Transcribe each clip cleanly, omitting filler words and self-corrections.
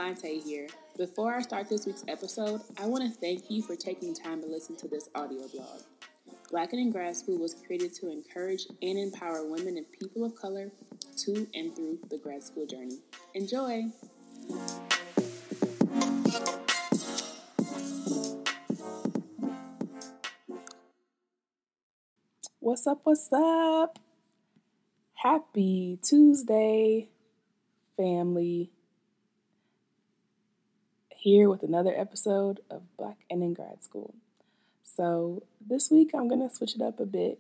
Shantae here. Before I start this week's episode, I want to thank you for taking time to listen to this audio blog. Black and in Grad School was created to encourage and empower women and people of color to and through the grad school journey. Enjoy! What's up, what's up? Happy Tuesday, family. Here with another episode of Black and in Grad School. So this week I'm going to switch it up a bit,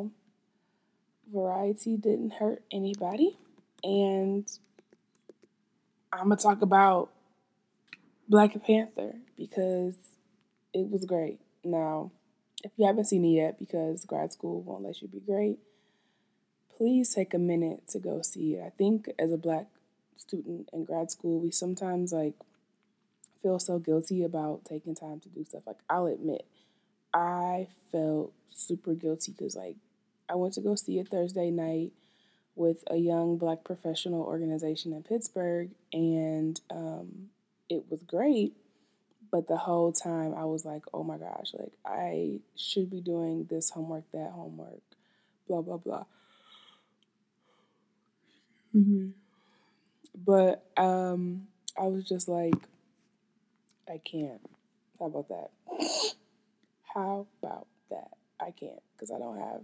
variety didn't hurt anybody. And I'm going to talk about Black Panther because it was great. Now, if you haven't seen it yet because grad school won't let you be great, please take a minute to go see it. I think as a Black student in grad school, we sometimes feel so guilty about taking time to do stuff. I'll admit, I felt super guilty because I went to go see it Thursday night with a young Black professional organization in Pittsburgh, and it was great. But the whole time I was like, oh my gosh, I should be doing this homework, that homework, blah, blah, blah. Mm-hmm. But I was just like, I can't. How about that? How about that? I can't because I don't have,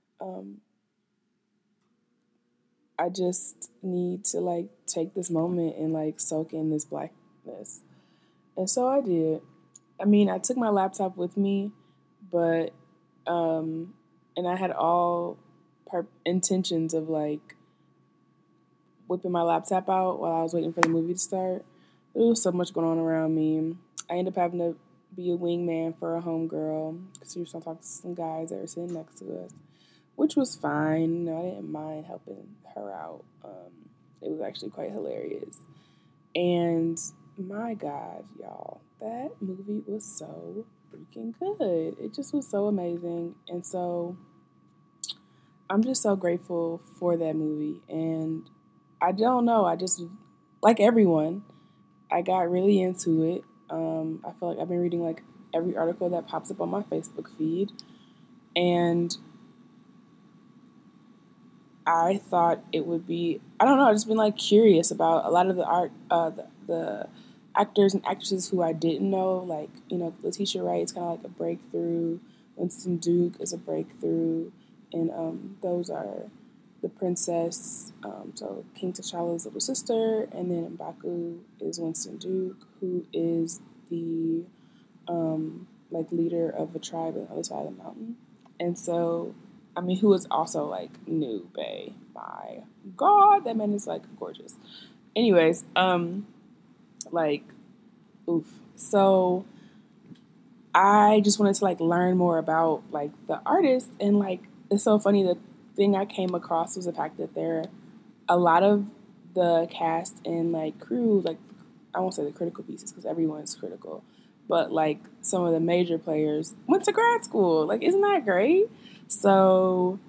I just need to take this moment and soak in this Blackness. And so I did. I mean, I took my laptop with me, but, and I had all intentions of whipping my laptop out while I was waiting for the movie to start. There was so much going on around me. I ended up having to be a wingman for a homegirl because she was trying to talk to some guys that were sitting next to us, which was fine. I didn't mind helping her out. It was actually quite hilarious. And my God, y'all, that movie was so freaking good. It just was so amazing. And so I'm just so grateful for that movie. And I don't know, I just, like everyone, I got really into it. I feel like I've been reading every article that pops up on my Facebook feed. And I thought it would be, I don't know, I've just been curious about a lot of the art, the actors and actresses who I didn't know, Letitia Wright is kind of a breakthrough, Winston Duke is a breakthrough, and those are the princess, so King T'Challa's little sister, and then M'Baku is Winston Duke, who is the leader of a tribe on the other side of the mountain, and so. I mean, who is also new bae. My God, that man is gorgeous. Anyways, oof. So I just wanted to learn more about the artist, and it's so funny. The thing I came across was the fact that there are a lot of the cast and crew, I won't say the critical pieces because everyone's critical, but some of the major players went to grad school. Isn't that great? So,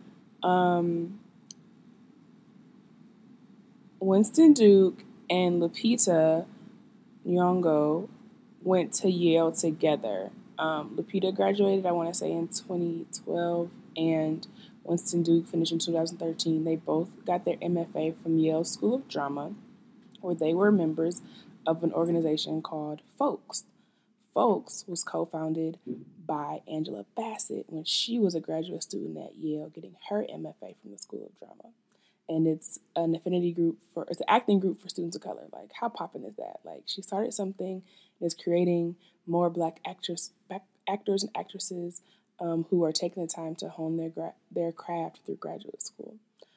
Winston Duke and Lupita Nyong'o went to Yale together. Lupita graduated, I want to say, in 2012, and Winston Duke finished in 2013. They both got their MFA from Yale School of Drama, where they were members of an organization called Folks. Folks was co-founded by Angela Bassett when she was a graduate student at Yale getting her MFA from the School of Drama. And it's an affinity group it's an acting group for students of color. How poppin' is that? She started something and is creating more Black actors and actresses who are taking the time to hone their craft through graduate school.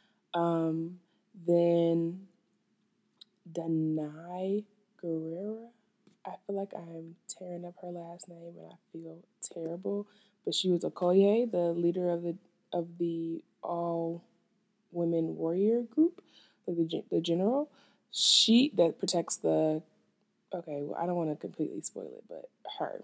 Then Danai Gurira. I feel like I'm tearing up her last name and I feel terrible. But she was Okoye, the leader of the all women warrior group, the general. She that protects the. Okay, well I don't want to completely spoil it, but her.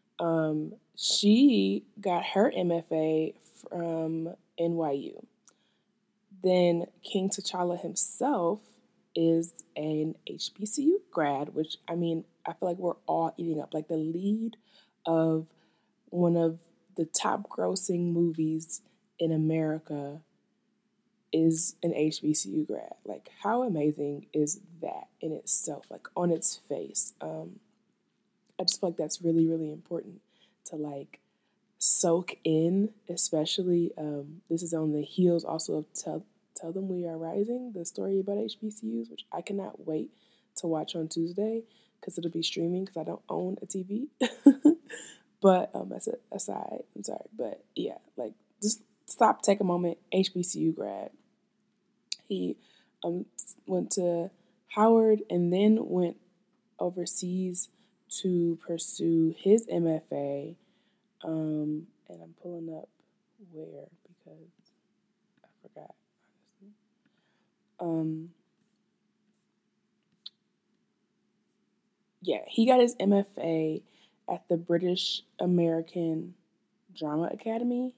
She got her MFA from NYU. Then King T'Challa himself is an HBCU grad, which I mean, I feel like we're all eating up. Like the lead of one of the top grossing movies in America is an HBCU grad. Like, how amazing is that in itself? Like, on its face. I just feel like that's really, really important to like soak in, especially this is on the heels also of Tell Them We Are Rising, the story about HBCUs, which I cannot wait to watch on Tuesday because it'll be streaming because I don't own a TV. But that's an aside. I'm sorry. But yeah, like just stop, take a moment. HBCU grad. He went to Howard and then went overseas to pursue his MFA. And I'm pulling up where because I forgot, honestly. Yeah, he got his MFA at the British American Drama Academy.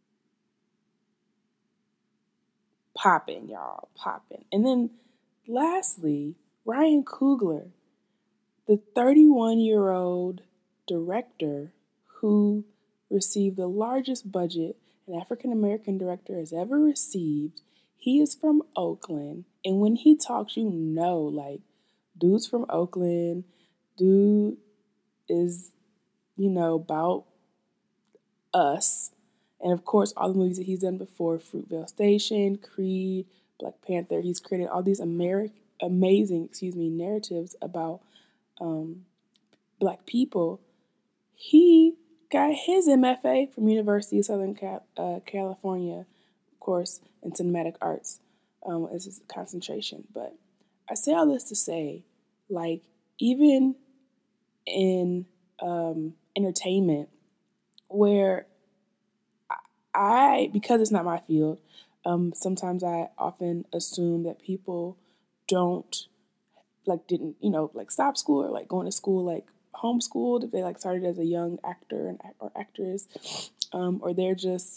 Popping, y'all, popping. And then lastly, Ryan Coogler, the 31-year-old director who received the largest budget an African American director has ever received. He is from Oakland. And when he talks, you know, like, dude's from Oakland. Dude is, about us. And of course, all the movies that he's done before, Fruitvale Station, Creed, Black Panther, he's created all these amazing, narratives about Black people. He got his MFA from University of Southern California, of course, in cinematic arts as his concentration. But I say all this to say, like, even in entertainment, where because it's not my field, sometimes I often assume that people don't didn't stop school or like going to school like homeschooled if they like started as a young actor or actress, or they're just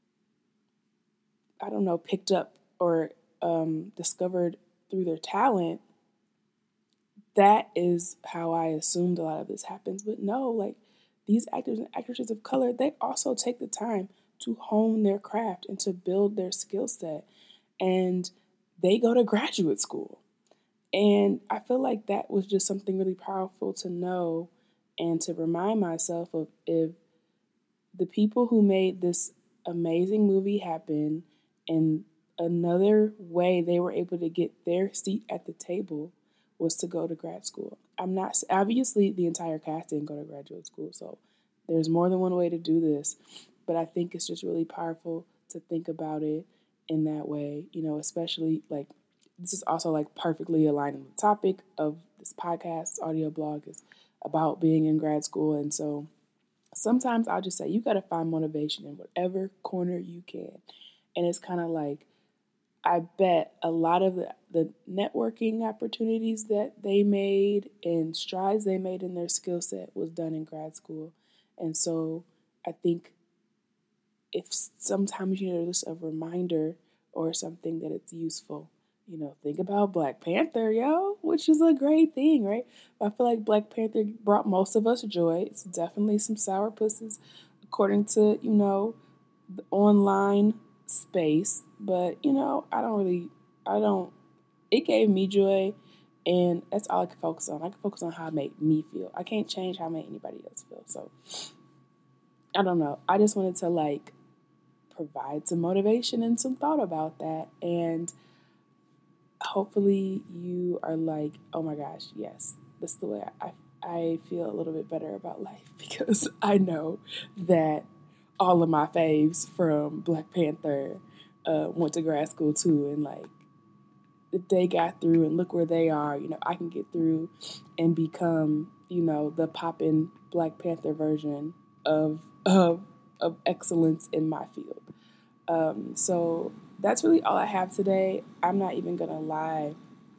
I don't know picked up or discovered through their talent. That is how I assumed a lot of this happens. But no, like these actors and actresses of color, they also take the time to hone their craft and to build their skill set. And they go to graduate school. And I feel like that was just something really powerful to know and to remind myself of if the people who made this amazing movie happen in another way they were able to get their seat at the table was to go to grad school. I'm not, obviously, the entire cast didn't go to graduate school, so there's more than one way to do this. But I think it's just really powerful to think about it in that way, especially like this is also like perfectly aligned with the topic of this podcast. This audio blog is about being in grad school. And so sometimes I'll just say, you got to find motivation in whatever corner you can. And it's kind of like, I bet a lot of the networking opportunities that they made and strides they made in their skill set was done in grad school. And so I think if sometimes you need just a reminder or something that it's useful, think about Black Panther, which is a great thing, right? I feel like Black Panther brought most of us joy. It's definitely some sour pussies, according to, the online space. But, it gave me joy, and that's all I can focus on. I can focus on how it made me feel. I can't change how it made anybody else feel. So, I don't know. I just wanted to, provide some motivation and some thought about that. And hopefully you are like, oh my gosh, yes, this is the way I feel a little bit better about life because I know that all of my faves from Black Panther went to grad school too. And if they got through and look where they are, I can get through and become, the poppin' Black Panther version of excellence in my field. So that's really all I have today. I'm not even going to lie.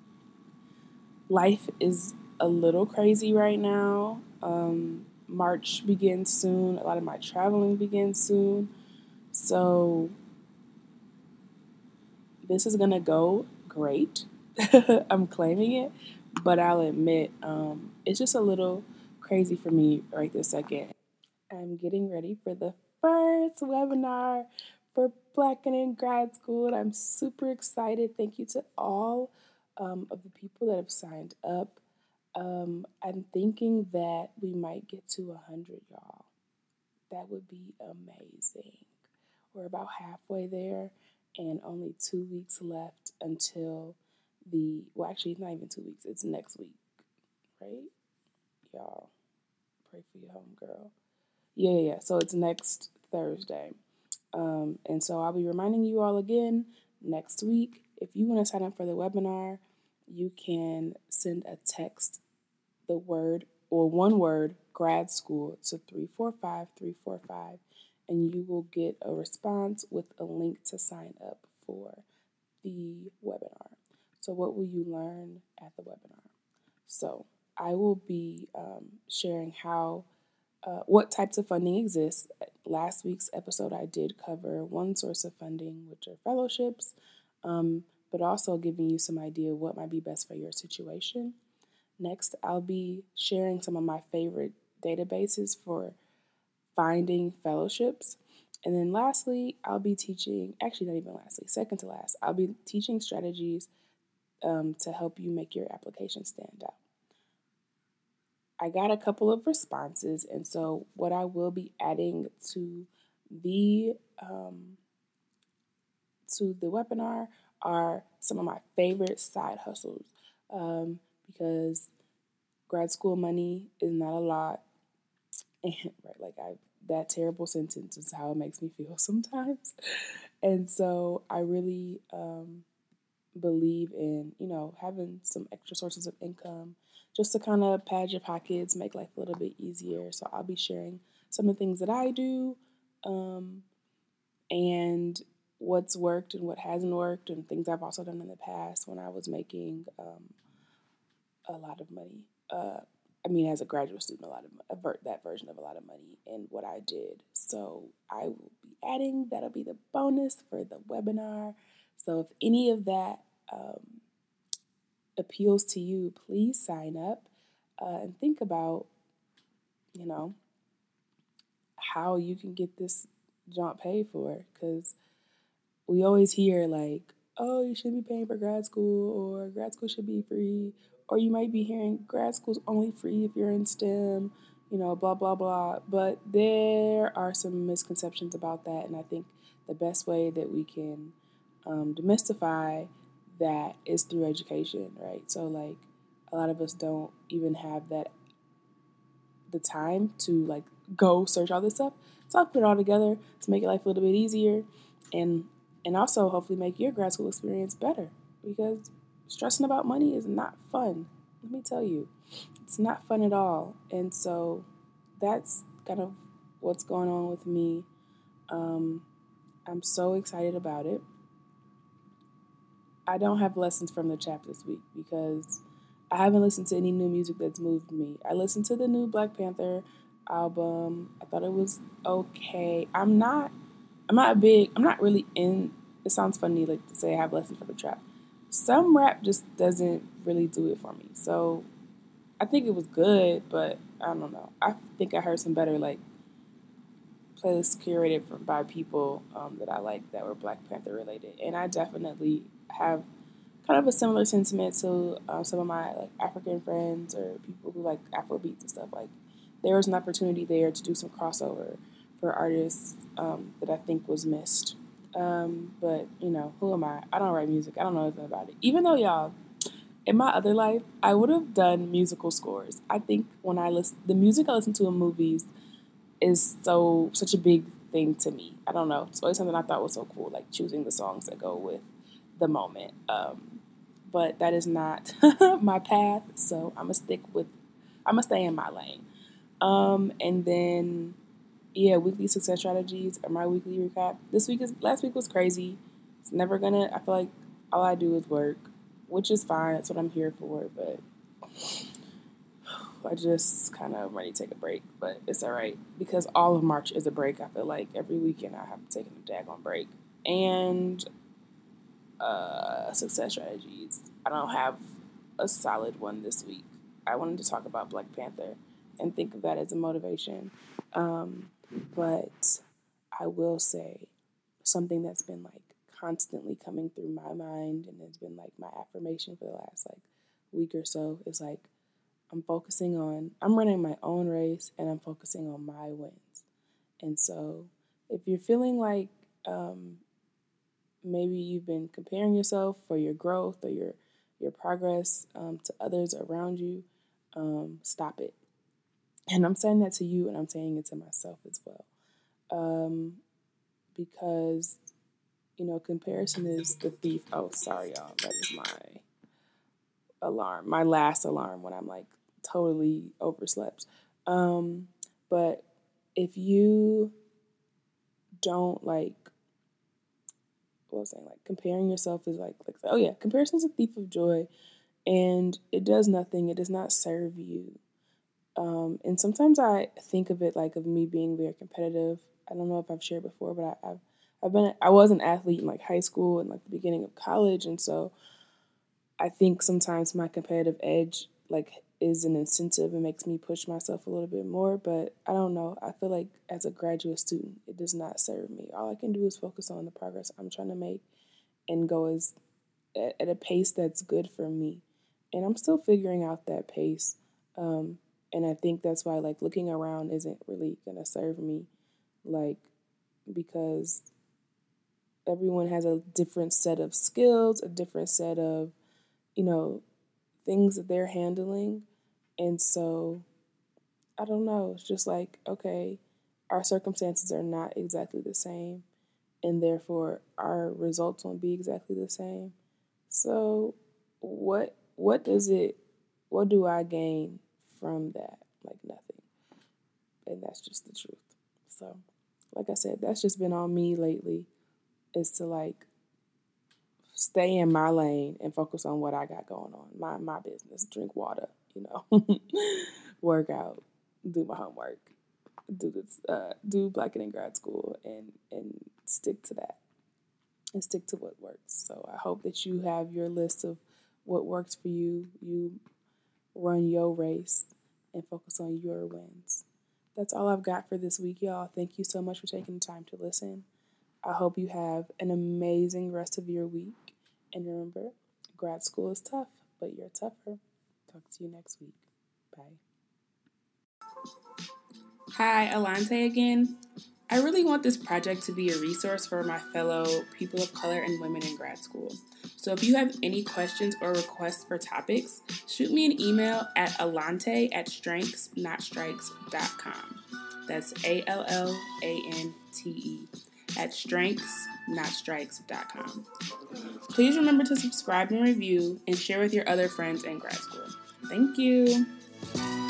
Life is a little crazy right now. March begins soon. A lot of my traveling begins soon. So this is going to go great. I'm claiming it, but I'll admit it's just a little crazy for me right this second. I'm getting ready for the first webinar for Blacken in grad school, and I'm super excited. Thank you to all of the people that have signed up. I'm thinking that we might get to 100, y'all. That would be amazing. We're about halfway there, and only 2 weeks left until well, actually, it's not even 2 weeks, it's next week, right? Y'all, pray for your homegirl. Yeah. So it's next Thursday. And so I'll be reminding you all again next week. If you want to sign up for the webinar, you can send a text, the word or one word, grad school, to 345345, and you will get a response with a link to sign up for the webinar. So, what will you learn at the webinar? So, I will be sharing what types of funding exist. Last week's episode, I did cover one source of funding, which are fellowships, but also giving you some idea what might be best for your situation. Next, I'll be sharing some of my favorite databases for finding fellowships. And then lastly, I'll be teaching, actually, not even lastly, second to last, I'll be teaching strategies to help you make your application stand out. I got a couple of responses, and so what I will be adding the to the webinar are some of my favorite side hustles, because grad school money is not a lot, and right, that terrible sentence is how it makes me feel sometimes, and so I really believe in having some extra sources of income just to kind of pad your pockets, make life a little bit easier. So I'll be sharing some of the things that I do, and what's worked and what hasn't worked, and things I've also done in the past when I was making a lot of money. As a graduate student, that version of a lot of money and what I did. So I will be adding, that'll be the bonus for the webinar. So if any of that appeals to you, please sign up and think about, how you can get this jaunt paid for. Because we always hear like, oh, you shouldn't be paying for grad school, or grad school should be free, or you might be hearing grad school's only free if you're in STEM, blah, blah, blah. But there are some misconceptions about that, and I think the best way that we can demystify that is through education, right? So, like, a lot of us don't even have the time to, like, go search all this stuff. So I'll put it all together to make your life a little bit easier, and also hopefully make your grad school experience better, because stressing about money is not fun. Let me tell you, it's not fun at all. And so that's kind of what's going on with me. I'm so excited about it. I don't have lessons from the chat this week because I haven't listened to any new music that's moved me. I listened to the new Black Panther album. I thought it was okay. I'm not really in, it sounds funny like to say I have lessons from the trap. Some rap just doesn't really do it for me. So I think it was good, but I don't know. I think I heard some better like playlists curated by people that I like that were Black Panther related, and I definitely have kind of a similar sentiment to some of my like African friends or people who like Afrobeats and stuff. Like, there was an opportunity there to do some crossover for artists that I think was missed. But who am I? I don't write music. I don't know anything about it. Even though, y'all, in my other life, I would have done musical scores. I think when the music I listen to in movies is such a big thing to me. I don't know. It's always something I thought was so cool, like choosing the songs that go with the moment. But that is not my path, so I'm gonna stay in my lane. And then weekly success strategies or my weekly recap. Last week was crazy. It's never gonna. I feel like all I do is work, which is fine. That's what I'm here for. But I just kind of ready to take a break, but it's all right because all of March is a break. I feel like every weekend I have taken a daggone break, and success strategies. I don't have a solid one this week. I wanted to talk about Black Panther and think of that as a motivation. But I will say something that's been like constantly coming through my mind and has been like my affirmation for the last like week or so is like I'm running my own race and I'm focusing on my wins. And so if you're feeling like maybe you've been comparing yourself for your growth or your progress to others around you, stop it. And I'm saying that to you and I'm saying it to myself as well. Because, comparison is the thief. Oh, sorry, y'all. That is my alarm, my last alarm when I'm like totally overslept. But if you don't like, what was I saying? Like comparing yourself is oh yeah, comparison is a thief of joy, and it does nothing. It does not serve you. And sometimes I think of it like of me being very competitive. I don't know if I've shared before, but I was an athlete in like high school and like the beginning of college, and so I think sometimes my competitive edge like is an incentive and makes me push myself a little bit more. But I don't know. I feel like as a graduate student, it does not serve me. All I can do is focus on the progress I'm trying to make and go at a pace that's good for me. And I'm still figuring out that pace. And I think that's why like looking around isn't really gonna serve me, like because everyone has a different set of skills, a different set of you know things that they're handling, and so I don't know. It's just like okay, our circumstances are not exactly the same, and therefore our results won't be exactly the same. So what does it? What do I gain from that? Like nothing. And that's just the truth. So, like I said, that's just been on me lately is to like stay in my lane and focus on what I got going on. My business, drink water, work out, do my homework, do Black and in grad school and stick to that and stick to what works. So I hope that you have your list of what works for you. You run your race and focus on your wins. That's all I've got for this week, y'all. Thank you so much for taking the time to listen. I hope you have an amazing rest of your week. And remember, grad school is tough, but you're tougher. Talk to you next week. Bye. Hi, Alante again. I really want this project to be a resource for my fellow people of color and women in grad school. So if you have any questions or requests for topics, shoot me an email at alante@strengthsnotstrikes.com. That's ALLANTE at strengthsnotstrikes.com. Please remember to subscribe and review and share with your other friends in grad school. Thank you.